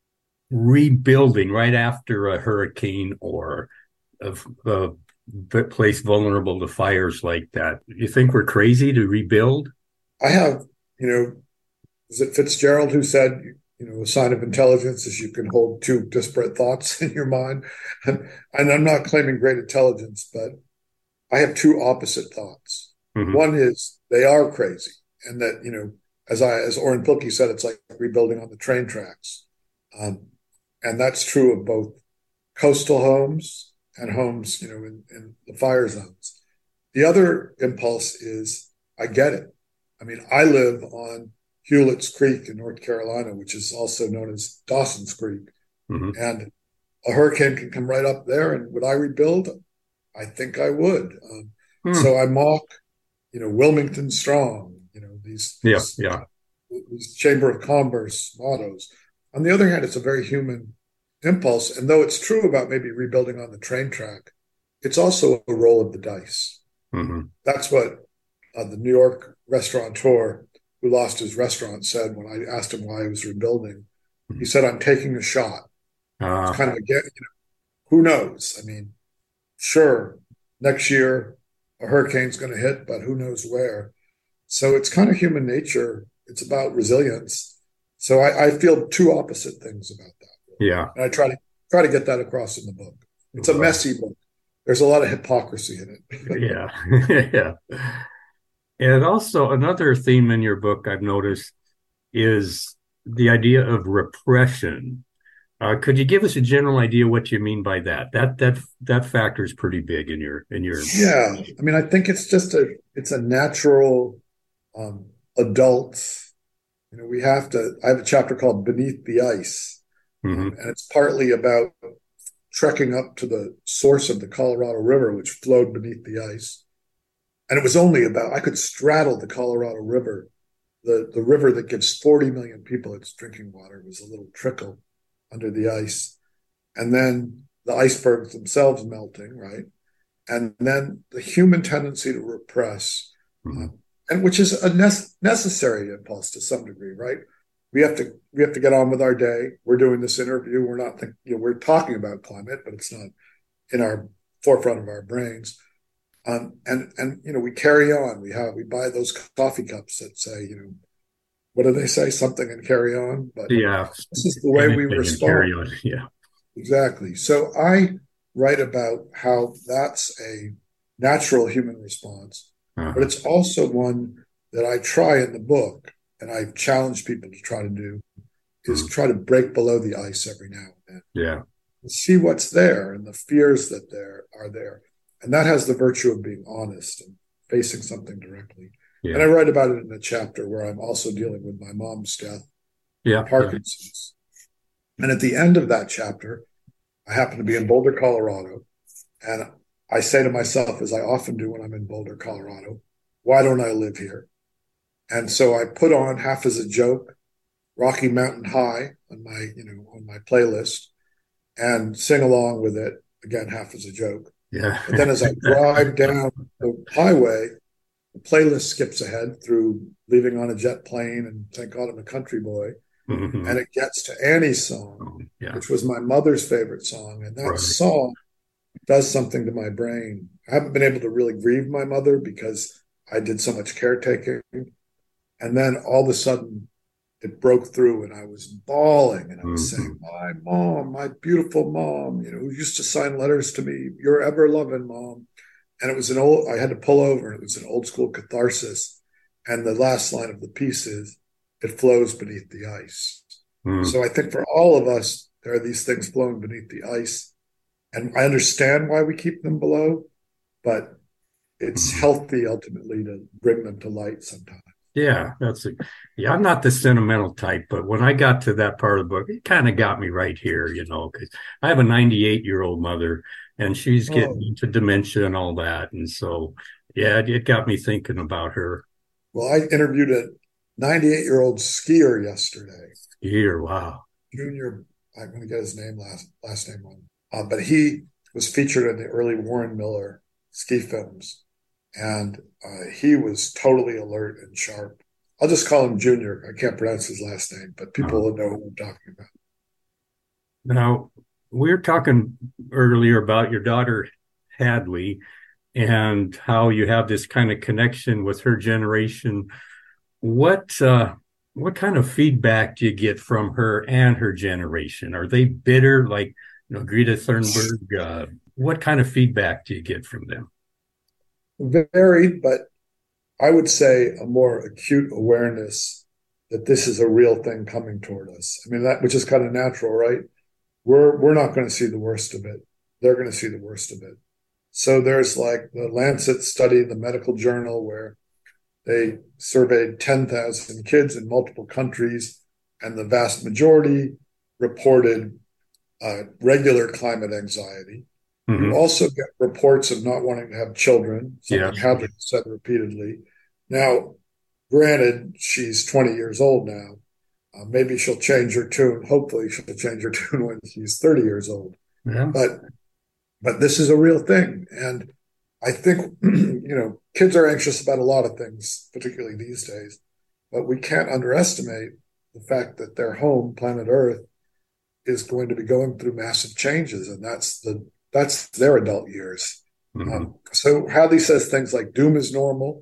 rebuilding right after a hurricane or a, a place vulnerable to fires like that? You think we're crazy to rebuild? I have, you know, was it Fitzgerald who said, you know, a sign of intelligence is you can hold two disparate thoughts in your mind. And, and I'm not claiming great intelligence, but I have two opposite thoughts. Mhm. One is they are crazy, and that, you know, as I as Orrin Pilkey said, it's like rebuilding on the train tracks, um, and that's true of both coastal homes and homes, you know, in, in the fire zones. The other impulse is I get it. I mean, I live on Hewlett's Creek in North Carolina, which is also known as Dawson's Creek, Mhm. and a hurricane can come right up there. And would I rebuild? I think I would. Um, Hmm. So I mock, you know, Wilmington Strong, you know, these, Yeah, these, yeah. these Chamber of Commerce mottos. On the other hand, it's a very human impulse. And though it's true about maybe rebuilding on the train track, it's also a roll of the dice. Mhm. That's what uh, the New York restaurateur who lost his restaurant said when I asked him why he was rebuilding. He said, I'm taking a shot. Uh, It's kind of a get, you know, who knows? I mean, sure, next year a hurricane's going to hit, but who knows where. So it's kind of human nature. It's about resilience. So I, I feel two opposite things about that. yeah. And I try to try to get that across in the book. It's a Right. messy book. There's a lot of hypocrisy in it. Yeah. Yeah. And also another theme in your book I've noticed is the idea of repression. Uh, could you give us a general idea what you mean by that? That that that factor is pretty big in your in your. Yeah, I mean, I think it's just a it's a natural um, adult. You know, we have to. I have a chapter called "Beneath the Ice," Mhm. um, and it's partly about trekking up to the source of the Colorado River, which flowed beneath the ice. And it was only about I could straddle the Colorado River, the the river that gives forty million people its drinking water. Was a little trickle under the ice, and then the icebergs themselves melting, right? And then the human tendency to repress, Mhm. um, and which is a nece- necessary impulse to some degree, right? We have to we have to get on with our day. We're doing this interview. We're not think, you know, we're talking about climate, but it's not in our forefront of our brains. Um, and and you know, we carry on. We have we buy those coffee cups that say, you know, what do they say? Something and carry on. But Yeah. this is the way we Anything and respond. carry on. Yeah. Exactly. So I write about how that's a natural human response, Uh-huh. but it's also one that I try in the book, and I challenge people to try to do, is Mhm. try to break below the ice every now and then Yeah. and see what's there and the fears that there are there. And that has the virtue of being honest and facing something directly. Yeah. And I write about it in a chapter where I'm also dealing with my mom's death, Yeah. Parkinson's. And at the end of that chapter, I happen to be in Boulder, Colorado. And I say to myself, as I often do when I'm in Boulder, Colorado, why don't I live here? And so I put on, half as a joke, Rocky Mountain High on my, you know, on my playlist and sing along with it, again, half as a joke. Yeah. But then as I drive down the highway, the playlist skips ahead through Leaving on a Jet Plane and Thank God I'm a Country Boy. Mm-hmm. And it gets to Annie's song, oh, yeah. which was my mother's favorite song. And that right. song does something to my brain. I haven't been able to really grieve my mother because I did so much caretaking. And then all of a sudden it broke through and I was bawling and I was mm-hmm. saying, my mom, my beautiful mom, you know, who used to sign letters to me, your ever loving mom. And it was an old, I had to pull over and it was an old school catharsis. And the last line of the piece is, it flows beneath the ice. Mm-hmm. So I think for all of us, there are these things flowing beneath the ice. And I understand why we keep them below, but it's mm-hmm. healthy ultimately to bring them to light sometimes. Yeah, that's it. Yeah, I'm not the sentimental type, but when I got to that part of the book, it kind of got me right here, you know, because I have a ninety-eight-year-old mother, and she's getting oh. into dementia and all that. And so, yeah, it, it got me thinking about her. Well, I interviewed a ninety-eight-year-old skier yesterday. Skier, wow. Junior, I'm going to get his name last last name wrong. Uh, but he was featured in the early Warren Miller ski films. And uh, he was totally alert and sharp. I'll just call him Junior. I can't pronounce his last name, but people will know who I'm talking about. Now, we were talking earlier about your daughter, Hadley, and how you have this kind of connection with her generation. What uh, what kind of feedback do you get from her and her generation? Are they bitter, like you know, Greta Thunberg? Uh, what kind of feedback do you get from them? Varied, but I would say a more acute awareness that this is a real thing coming toward us. I mean, that which is kind of natural, right? We're we're not going to see the worst of it. They're going to see the worst of it. So there's like the Lancet study, the medical journal, where they surveyed ten thousand kids in multiple countries, and the vast majority reported uh, regular climate anxiety. Mm-hmm. You also get reports of not wanting to have children, something yeah. Hadley said repeatedly. Now, granted, she's twenty years old now. Uh, maybe she'll change her tune. Hopefully she'll change her tune when she's thirty years old. Yeah. But but this is a real thing. And I think, you know, kids are anxious about a lot of things, particularly these days. But we can't underestimate the fact that their home, planet Earth, is going to be going through massive changes. And that's the That's their adult years. Mm-hmm. Um, so Hadley says things like doom is normal.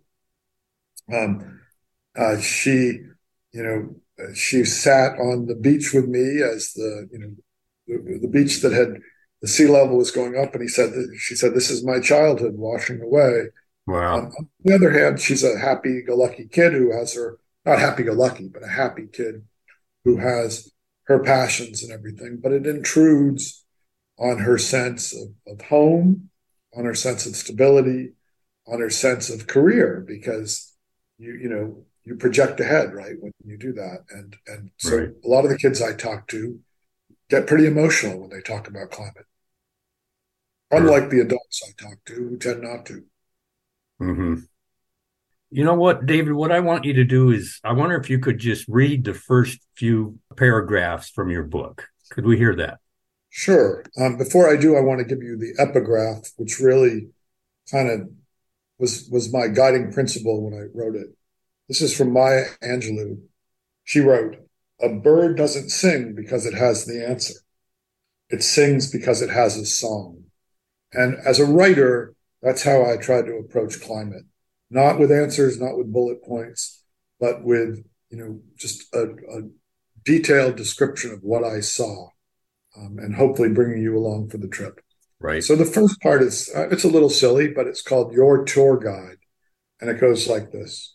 Um, uh, she, you know, she sat on the beach with me as the, you know, the, the beach that had the sea level was going up. And he said, that, she said, this is my childhood washing away. Wow. Um, on the other hand, she's a happy-go-lucky kid who has her, not happy-go-lucky, but a happy kid who has her passions and everything, but it intrudes on her sense of, of home, on her sense of stability, on her sense of career, because you you know you project ahead, right, when you do that. And and so right. a lot of the kids I talk to get pretty emotional when they talk about climate, unlike sure. the adults I talk to who tend not to. Mm-hmm. You know what, David, what I want you to do is, I wonder if you could just read the first few paragraphs from your book. Could we hear that? Sure. Um, before I do, I want to give you the epigraph, which really kind of was was my guiding principle when I wrote it. This is from Maya Angelou. She wrote, "A bird doesn't sing because it has the answer. It sings because it has a song." And as a writer, that's how I try to approach climate. Not with answers, not with bullet points, but with, you know, just a, a detailed description of what I saw. Um, and hopefully bringing you along for the trip. Right. So the first part is, uh, it's a little silly, but it's called Your Tour Guide. And it goes like this.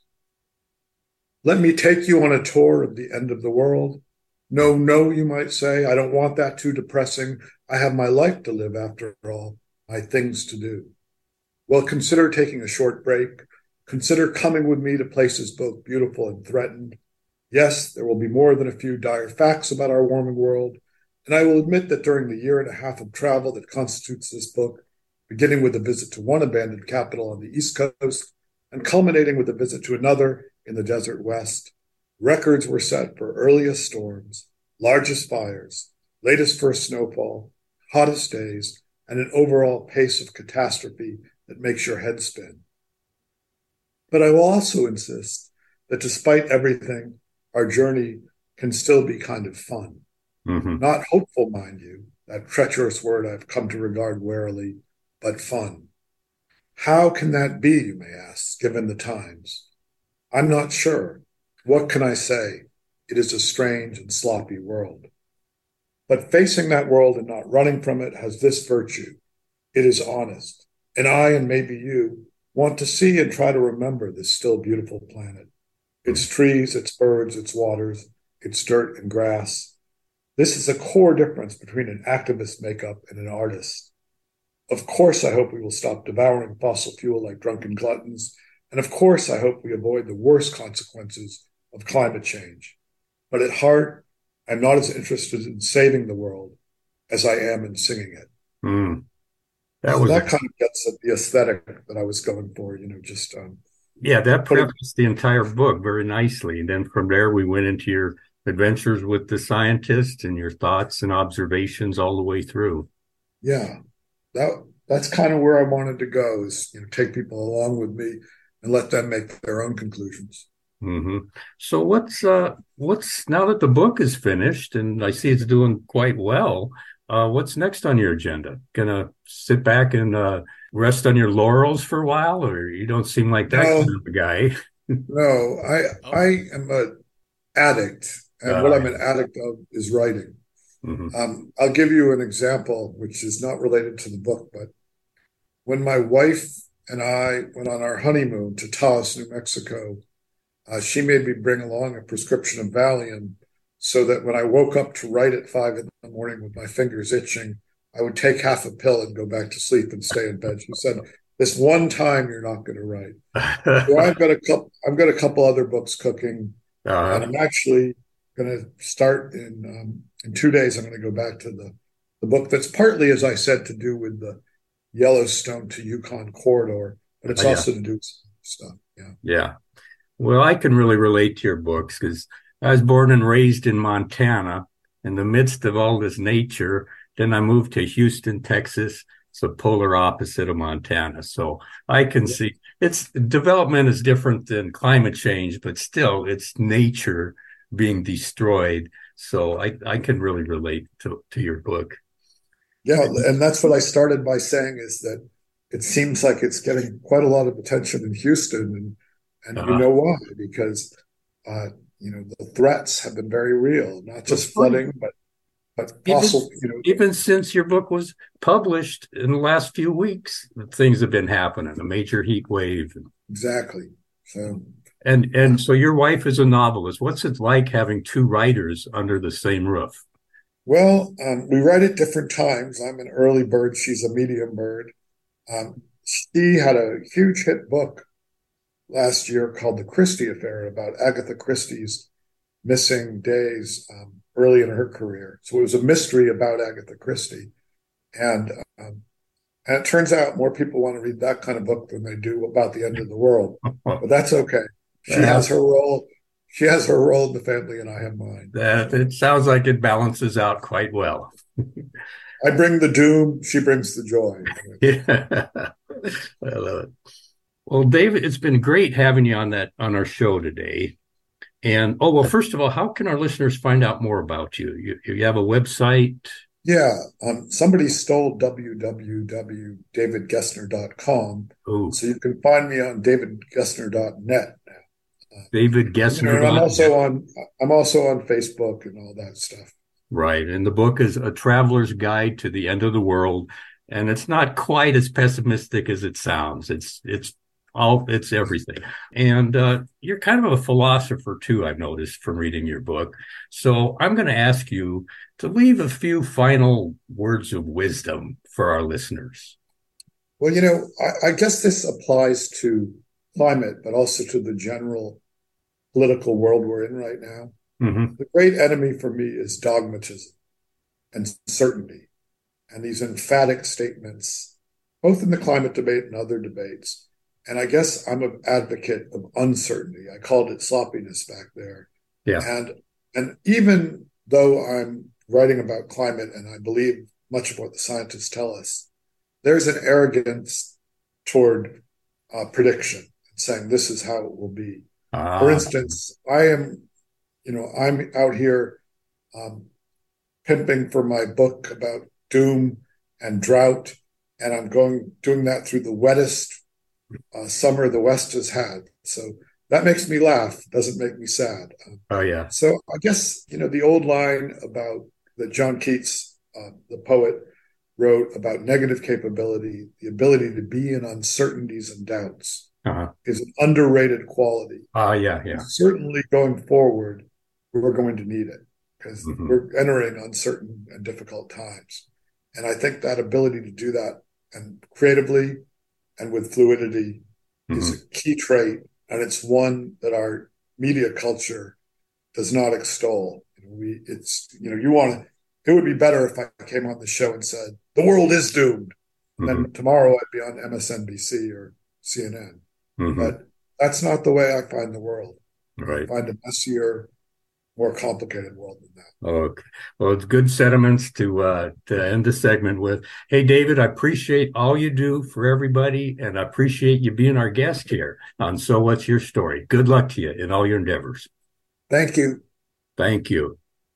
Let me take you on a tour of the end of the world. No, no, you might say. I don't want that too depressing. I have my life to live after all, my things to do. Well, consider taking a short break. Consider coming with me to places both beautiful and threatened. Yes, there will be more than a few dire facts about our warming world. And I will admit that during the year and a half of travel that constitutes this book, beginning with a visit to one abandoned capital on the East Coast and culminating with a visit to another in the desert West, records were set for earliest storms, largest fires, latest first snowfall, hottest days, and an overall pace of catastrophe that makes your head spin. But I will also insist that despite everything, our journey can still be kind of fun. Mm-hmm. Not hopeful, mind you, that treacherous word I've come to regard warily, but fun. How can that be, you may ask, given the times? I'm not sure. What can I say? It is a strange and sloppy world. But facing that world and not running from it has this virtue. It is honest. And I, and maybe you, want to see and try to remember this still beautiful planet. Its trees, its birds, its waters, its dirt and grass. This is a core difference between an activist makeup and an artist. Of course, I hope we will stop devouring fossil fuel like drunken gluttons. And of course, I hope we avoid the worst consequences of climate change. But at heart, I'm not as interested in saving the world as I am in singing it. Mm. That so was that a- kind of gets at the aesthetic that I was going for, you know, just um, yeah, that putting- prefaced the entire book very nicely. And then from there, we went into your adventures with the scientist and your thoughts and observations all the way through. yeah, that that's kind of where I wanted to go, is, you know, take people along with me and let them make their own conclusions. Mm-hmm. So what's uh what's now that the book is finished and I see it's doing quite well, uh what's next on your agenda? Gonna sit back and uh rest on your laurels for a while, or you don't seem like that No. kind of a guy? No, I Oh. I am an addict, and Uh, what I'm an addict of is writing. Mhm. Um, I'll give you an example, which is not related to the book, but when my wife and I went on our honeymoon to Taos, New Mexico, uh, she made me bring along a prescription of Valium so that when I woke up to write at five in the morning with my fingers itching, I would take half a pill and go back to sleep and stay in bed. She said, "This one time you're not going to write." So I've got a couple. I've got a couple other books cooking, and Uh, I'm actually going to start in um, in two days. I'm going to go back to the the book that's partly, as I said, to do with the Yellowstone to Yukon corridor, but it's Oh, yeah. also to do with some stuff. Yeah. yeah. Well, I can really relate to your books because I was born and raised in Montana in the midst of all this nature. Then I moved to Houston, Texas. It's the polar opposite of Montana. So I can see it's development is different than climate change, but still it's nature being destroyed. So I, I can really relate to, to your book. Yeah, and that's what I started by saying, is that it seems like it's getting quite a lot of attention in Houston, and and Uh-huh. you know why? Because uh, you know, the threats have been very real, not just That's right. flooding, but but Even- fossil, you know, Even since your book was published in the last few weeks, things have been happening, a major heat wave. exactly. So And and so your wife is a novelist. What's it like having two writers under the same roof? well, um, we write at different times. I'm an early bird; she's a medium bird. Um, she had a huge hit book last year called The Christie Affair, about Agatha Christie's missing days um, early in her career. So it was a mystery about Agatha Christie. And, um, and it turns out more people want to read that kind of book than they do about the end of the world. But that's okay. She Yeah. has her role. She has her role in the family, and I have mine. That it sounds like it balances out quite well. I bring the doom. She brings the joy. Yeah, I love it. Well, David, it's been great having you on that on our show today. And oh well, first of all, how can our listeners find out more about you? You, you have a website? Yeah. Um, somebody stole w w w dot david gessner dot com. Oh, So you can find me on david gessner dot net now. David You Gessner. know, and I'm also on I'm also on Facebook and all that stuff. Right. And the book is A Traveler's Guide to the End of the World. And it's not quite as pessimistic as it sounds. It's, it's all, it's everything. And, uh, you're kind of a philosopher too, I've noticed from reading your book. So I'm going to ask you to leave a few final words of wisdom for our listeners. Well, you know, I, I guess this applies to climate, but also to the general political world we're in right now. Mm-hmm. The great enemy for me is dogmatism. and certainty, and these emphatic statements, both in the climate debate and other debates. And I guess I'm an advocate of uncertainty. I called it sloppiness back there. Yeah. And and even though I'm writing about climate and I believe much of what the scientists tell us, there's an arrogance toward uh, prediction, saying this is how it will be. Ah. For instance, I am, you know, I'm out here um, pimping for my book about doom and drought, and I'm going doing that through the wettest uh, summer the West has had. So that makes me laugh, doesn't make me sad. Oh, yeah. So I guess, you know, the old line about that John Keats, uh, the poet, wrote about negative capability, the ability to be in uncertainties and doubts, uh-huh. is an underrated quality. Ah, uh, yeah, yeah. And certainly going forward, we're going to need it because mm-hmm. we're entering uncertain and difficult times. And I think that ability to do that and creatively and with fluidity mm-hmm. is a key trait. And it's one that our media culture does not extol. You know, we, it's, you know, you want to, it would be better if I came on the show and said, the world is doomed. And mm-hmm. then tomorrow I'd be on M S N B C or C N N. Mm-hmm. But that's not the way I find the world. Right. I find a messier, more complicated world than that. Okay. Well, it's good sentiments to uh, to end the segment with. Hey, David, I appreciate all you do for everybody, and I appreciate you being our guest here on So What's Your Story? Good luck to you in all your endeavors. Thank you. Thank you.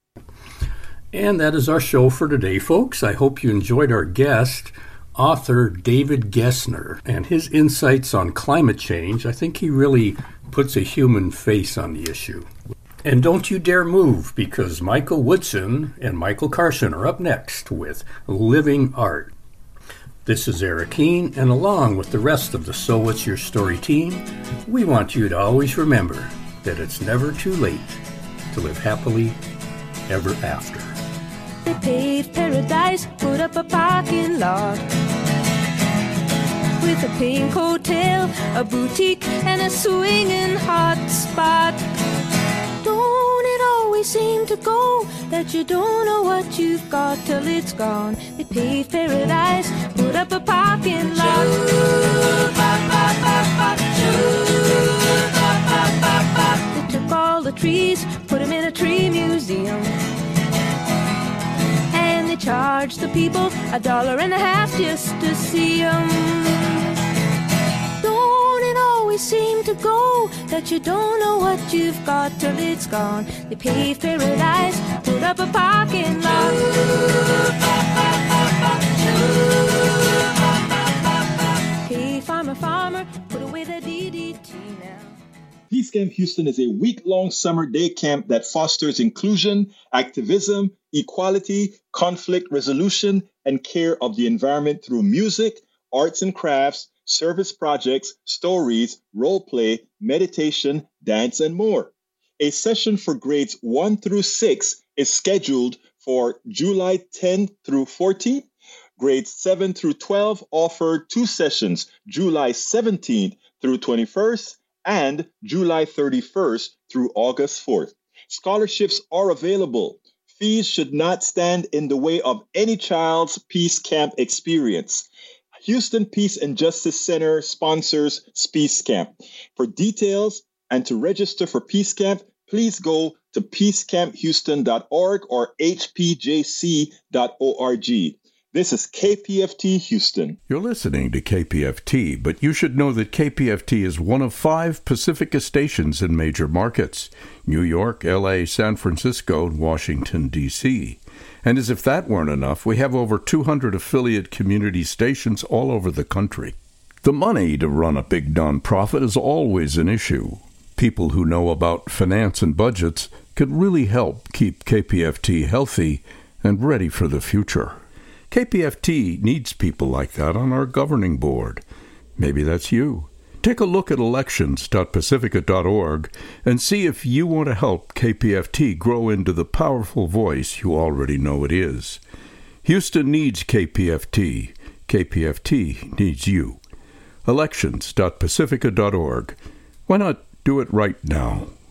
And that is our show for today, folks. I hope you enjoyed our guest, author David Gessner, and his insights on climate change. I think he really puts a human face on the issue. And don't you dare move, because Michael Woodson and Michael Carson are up next with Living Art. This is Eric Keene, and along with the rest of the So What's Your Story team, we want you to always remember that it's never too late to live happily ever after. They paved paradise, put up a parking lot with a pink hotel, a boutique, and a swinging hot spot. Don't it always seem to go that you don't know what you've got till it's gone? They paved paradise, put up a parking lot. They took all the trees, put them in a tree museum, and they charged the people a dollar and a half just to see them. Seem to go that you don't know what you've got till it's gone. They paved paradise, put up a parking lot. Hey, farmer, farmer, put away the D D T now. Peace Camp Houston is a week-long summer day camp that fosters inclusion, activism, equality, conflict resolution, and care of the environment through music, arts and crafts, service projects, stories, role play, meditation, dance, and more. A session for grades one through six is scheduled for July tenth through fourteenth. Grades seven through twelve offer two sessions, July seventeenth through twenty-first and July thirty-first through August fourth. Scholarships are available. Fees should not stand in the way of any child's Peace Camp experience. Houston Peace and Justice Center sponsors Peace Camp. For details and to register for Peace Camp, please go to peace camp houston dot org or h p j c dot org. This is K P F T Houston. You're listening to K P F T, but you should know that K P F T is one of five Pacifica stations in major markets: New York, L A, San Francisco, and Washington, D C And as if that weren't enough, we have over two hundred affiliate community stations all over the country. The money to run a big nonprofit is always an issue. People who know about finance and budgets could really help keep K P F T healthy and ready for the future. K P F T needs people like that on our governing board. Maybe that's you. Take a look at elections dot pacifica dot org and see if you want to help K P F T grow into the powerful voice you already know it is. Houston needs K P F T. K P F T needs you. elections dot pacifica dot org. Why not do it right now?